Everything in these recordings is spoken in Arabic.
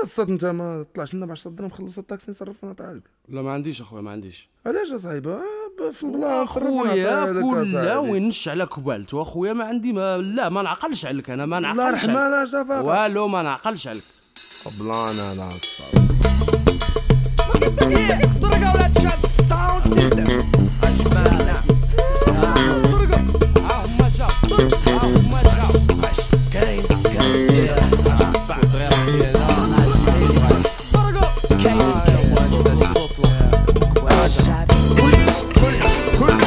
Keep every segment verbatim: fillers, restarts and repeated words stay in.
الصاد انت ما طلعش لنا ب عشرة درهم خلص الطاكسي نصرفنا طالك. لا ما عنديش اخويا ما عنديش. علاش اصاحبي في البلاصه اخويا كلها وينش على كبالته اخويا ما عندي ما لا ما نعقلش عليك انا ما نعقلش. الله يرحمها لا شافا والو ما نعقلش عليك. بلانا لا الصاد درجة ولاد شاب ساوند سيستم أجمعنا درجة هم جاب هم جاب عش كاين كاين بعد غير فينا درجة كاين الشعب كل كل كل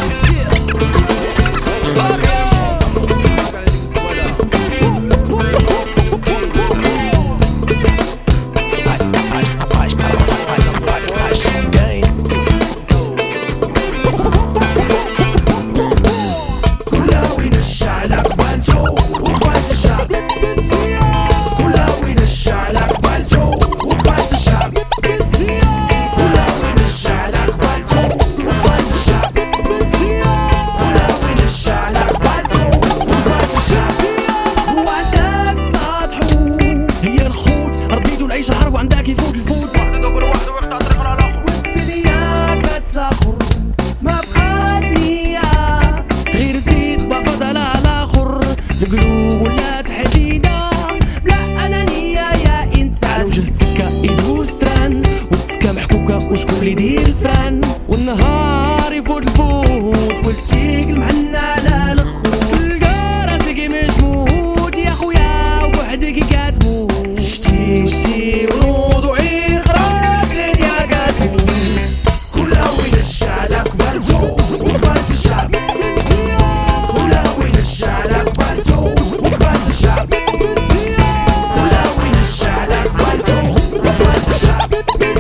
وشكون اللي يدير الفن والنهار يفوت الفوت والتيك المحنة على الخوت تلقى راسك مجمود يا خويا وحدك كتموت شتي شتي ورود وعير خراب الدنيا كتموت كلها وين الشعلة قبلتو وقبلت الشعب كلها وين الشعلة قبلتو وقبلت الشعب كلها وين الشعلة قبلتو وقبلت الشعب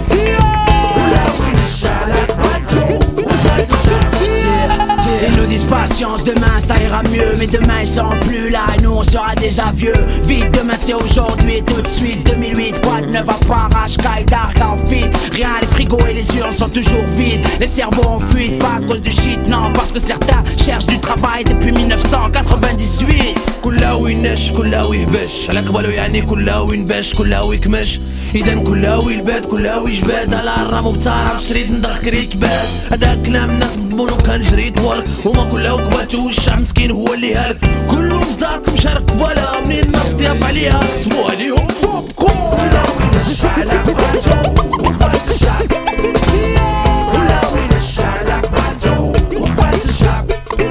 Ils nous disent patience, demain ça ira mieux. Mais demain ils seront plus là et nous on sera déjà vieux. Vite, demain c'est aujourd'hui, tout de suite. Deux mille huit, quoi de neuf à Parache, Sky, Dark, en fit. Rien, les frigos et les urnes sont toujours vides. Les cerveaux en fuite, pas à cause de shit, non. Parce que certains cherchent du travail depuis mille neuf cent quatre-vingt-dix-huit. كلها وينش كلها ويهبش على قبلو يعني كلها وينبش كلها ويكمش إذا كلها ويلباد كلها ويجباد على الرام وبتعرف بشريط ندخ كريت كباد هذا كلام الناس مبونو كان جري طوالك هما كلها وقبالتو والشعب مسكين هو اللي هالك كلهم بزاركم شارك قبالها منين ما تضيف عليها خصمو عليهم فوبكم كلها وينش على قبالتو وقبالت الشعب كلها وينش على قبالتو وقبالت الشعب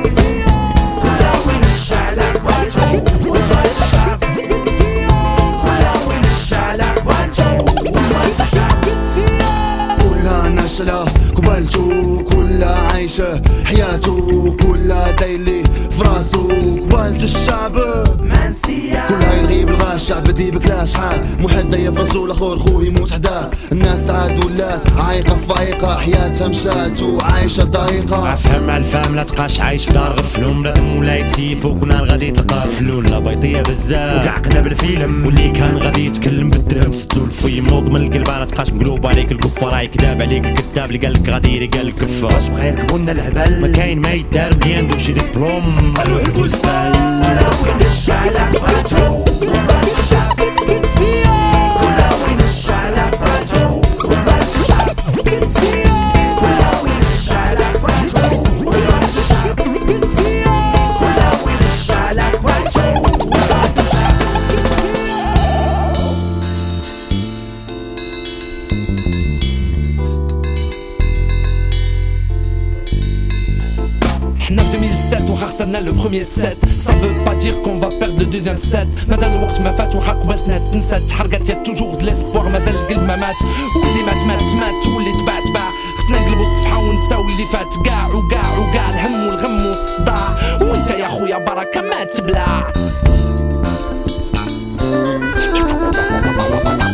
كلها نشلة قبالتو كلها عايشة حياته كلها دايلي فراسو قبالت الشعب كلها يلغي بالغا الشعب بدي بكلا شحال محد ضيف فراسو الاخر خوه يموت حداه الناس عاد ولات عايقة فايقة حياتها مشات وعايشة ضايقة افهم مع الفهم لا تبقاش عايش في دار غفلوم لا دم ولا يتسيف وكنا غادي تلقى فلول لا بيطية بزاف وكاع قنا بالفيلم واللي كان غادي يتكلم بالدرهم سدو الفيم نوض من القلب ما تبقاش مقلوب عليك الكفار راي كذاب عليك الكذاب اللي قالك غادي يري قال الكفار واش بغا يركبونا الهبل ما كاين ما يدار مليان ندوش شي دبلوم روح البوزبال ولا وين الشعلة قبالتو وقبالت الشعب كلها وين الشعلة قبالتو وقبالت الشعب كلها وين الشعلة قبالتو وقبالت الشعب كلها وين الشعلة قبالتو وقبالت الشعب احنا في deux mille sept وخسرنا لو بروميير سيت ça veut pas dire qu'on va perdre le deuxième set مازال الوقت ما فات وحقبتنا تنسات تحرقت يا توجور د ليسبوار مازال القلب ما مات واللي مات مات مات واللي تباع تباع خصنا نقلبوا الصفحة ونساو اللي فات كاع وكاع وكاع الهم والغم والصداع وانت يا خويا بركة ما تبلع